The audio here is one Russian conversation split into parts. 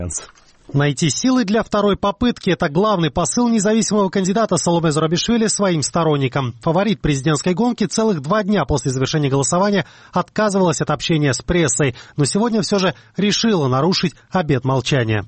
Найти силы для второй попытки – это главный посыл независимого кандидата Саломе Зурабишвили своим сторонникам. Фаворит президентской гонки целых 2 дня после завершения голосования отказывалась от общения с прессой, но сегодня все же решила нарушить обет молчания.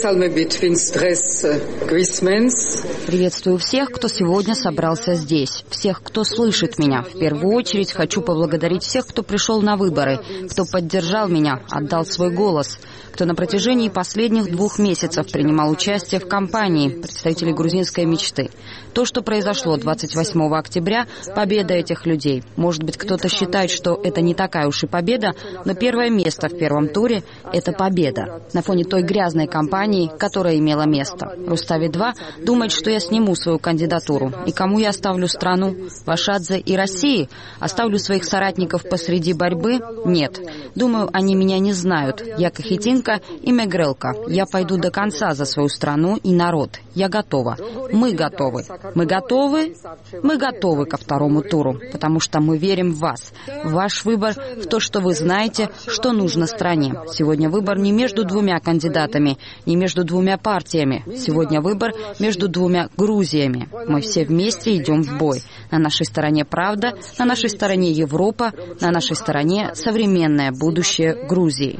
Приветствую всех, кто сегодня собрался здесь, всех, кто слышит меня. В первую очередь хочу поблагодарить всех, кто пришел на выборы, кто поддержал меня, отдал свой голос, кто на протяжении последних 2 месяцев принимал участие в кампании, представителей грузинской мечты. То, что произошло 28 октября, победа этих людей. Может быть, кто-то считает, что это не такая уж и победа, но первое место в первом туре – это победа. На фоне той грязной кампании, которая имела место. Рустави-2 думает, что я сниму свою кандидатуру. И кому я оставлю страну? Вашадзе и России? Оставлю своих соратников посреди борьбы? Нет. Думаю, они меня не знают. Я Кахетинка и Мегрелка. Я пойду до конца за свою страну и народ. Я готова. Мы готовы. Мы готовы? Мы готовы ко второму туру, потому что мы верим в вас. Ваш выбор в то, что вы знаете, что нужно стране. Сегодня выбор не между 2 кандидатами, не между 2 партиями. Сегодня выбор между 2 Грузиями. Мы все вместе идем в бой. На нашей стороне правда, на нашей стороне Европа, на нашей стороне современное будущее Грузии.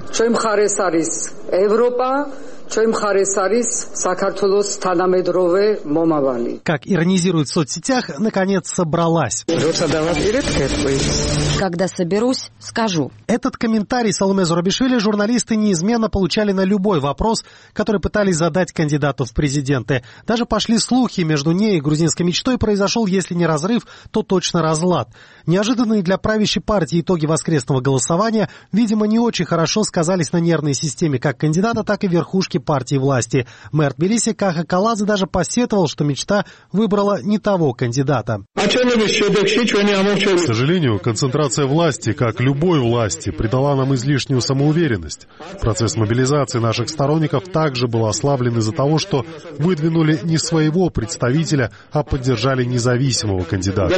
Как иронизируют в соцсетях, наконец собралась. Когда соберусь, скажу. Этот комментарий Саломе Зурабишвили журналисты неизменно получали на любой вопрос, который пытались задать кандидату в президенты. Даже пошли слухи, между ней и грузинской мечтой произошел, если не разрыв, то точно разлад. Неожиданные для правящей партии итоги воскресного голосования, видимо, не очень хорошо сказались на нервной системе как кандидата, так и верхушки партии власти. Мэр Тбилиси Каха Каладзе даже посетовал, что мечта выбрала не того кандидата. К сожалению, концентрация власти, как любой власти, придала нам излишнюю самоуверенность. Процесс мобилизации наших сторонников также был ослаблен из-за того, что выдвинули не своего представителя, а поддержали независимого кандидата.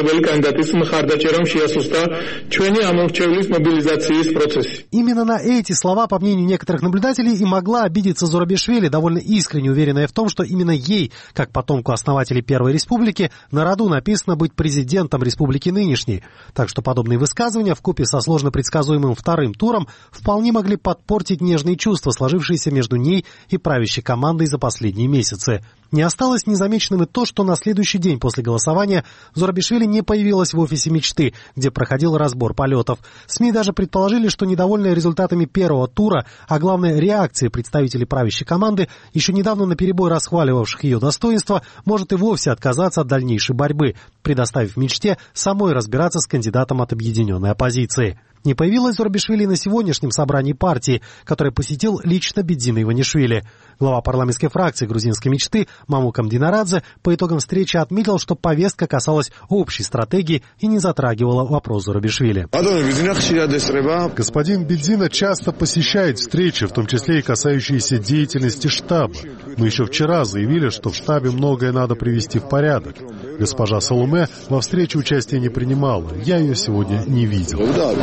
Именно на эти слова, по мнению некоторых наблюдателей, и могла обидеться Зурабишвили, довольно искренне уверенная в том, что именно ей, как потомку основателей Первой Республики, на роду написано быть президентом республики нынешней. Так что подобные высказывания вкупе со сложно предсказуемым вторым туром вполне могли подпортить нежные чувства, сложившиеся между ней и правящей командой за последние месяцы. Не осталось незамеченным и то, что на следующий день после голосования Зурабишвили не появилась в офисе мечты, где проходил разбор полетов. СМИ даже предположили, что недовольная результатами первого тура, а главное реакцией представителей правящей команды, еще недавно наперебой расхваливавших ее достоинства, может и вовсе отказаться от дальнейшей борьбы, предоставив мечте самой разбираться с кандидатом от объединенной оппозиции. Не появилась Зурабишвили на сегодняшнем собрании партии, которое посетил лично Бедзина Иванишвили. Глава парламентской фракции грузинской мечты Мамук Амдинарадзе по итогам встречи отметил, что повестка касалась общей стратегии и не затрагивала вопрос Зурабишвили. Господин Бедзина часто посещает встречи, в том числе и касающиеся деятельности штаба. Мы еще вчера заявили, что в штабе многое надо привести в порядок. Госпожа Саломе во встрече участия не принимала. Я ее сегодня не видел.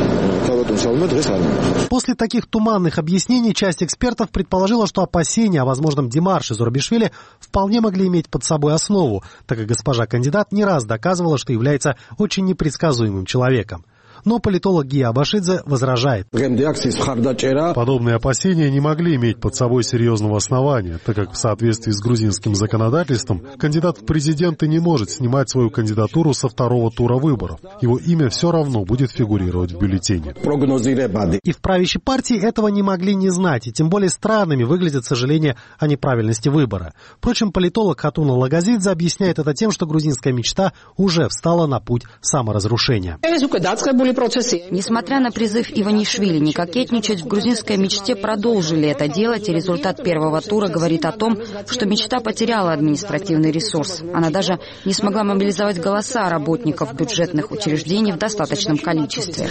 После таких туманных объяснений часть экспертов предположила, что опасения о возможном демарше Зурабишвили вполне могли иметь под собой основу, так как госпожа кандидат не раз доказывала, что является очень непредсказуемым человеком. Но политолог Гия Абашидзе возражает. Подобные опасения не могли иметь под собой серьезного основания, так как в соответствии с грузинским законодательством кандидат в президенты не может снимать свою кандидатуру со второго тура выборов. Его имя все равно будет фигурировать в бюллетене. И в правящей партии этого не могли не знать, и тем более странными выглядят сожаления о неправильности выбора. Впрочем, политолог Хатуна Лагазидзе объясняет это тем, что грузинская мечта уже встала на путь саморазрушения. Несмотря на призыв Иванишвили не кокетничать, в грузинской мечте продолжили это делать, и результат первого тура говорит о том, что мечта потеряла административный ресурс. Она даже не смогла мобилизовать голоса работников бюджетных учреждений в достаточном количестве.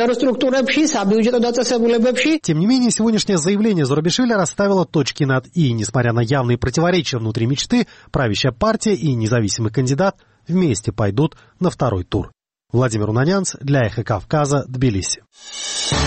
Тем не менее, сегодняшнее заявление Зурабишвили расставило точки над «и». Несмотря на явные противоречия внутри мечты, правящая партия и независимый кандидат вместе пойдут на второй тур. Владимир Унанянц для Эхо Кавказа, Тбилиси.